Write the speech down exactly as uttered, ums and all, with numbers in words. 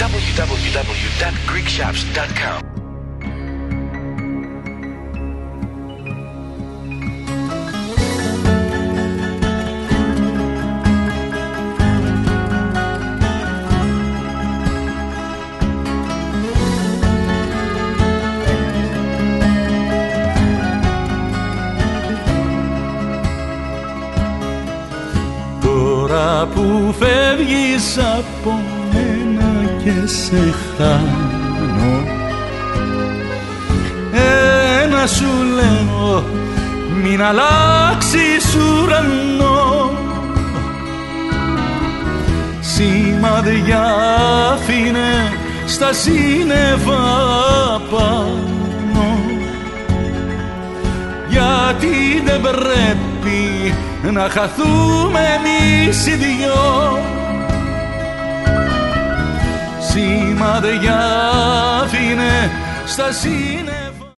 double-u double-u double-u dot greek shops dot com. Τώρα που φεύγεις από μένα και σε χάνω, ένα σου λέω, μην αλλάξεις ουρανό. Σημάδια άφηνε στα σύννεφα πάνω, γιατί δεν πρέπει να χαθούμε εμείς οι δυο. Σημάδια άφηνε στα σύννεφα.